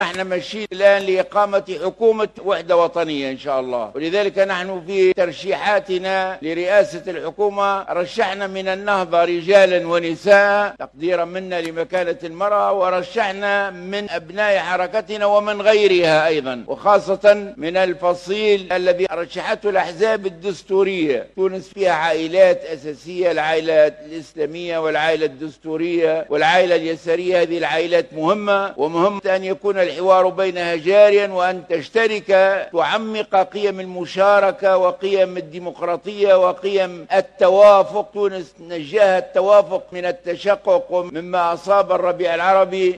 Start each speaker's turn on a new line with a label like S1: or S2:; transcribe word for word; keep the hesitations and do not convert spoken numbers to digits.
S1: احنا ماشيين الآن لإقامة حكومة وحدة وطنية إن شاء الله، ولذلك نحن في ترشيحاتنا لرئاسة الحكومة رشحنا من النهضة رجالا ونساء تقديرا منا لمكانة المرأة، ورشحنا من أبناء حركتنا ومن غيرها أيضا، وخاصة من الفصيل الذي رشحته الأحزاب الدستورية. تونس فيها عائلات أساسية، العائلة الإسلامية والعائلة الدستورية والعائلة اليسارية. هذه العائلات مهمة، ومهم أن يكون الحوار بينها جاريا، وأن تشترك تعمق قيم المشاركة وقيم الديمقراطية وقيم التوافق. تونس نجاها التوافق من التشقق ومما أصاب الربيع العربي.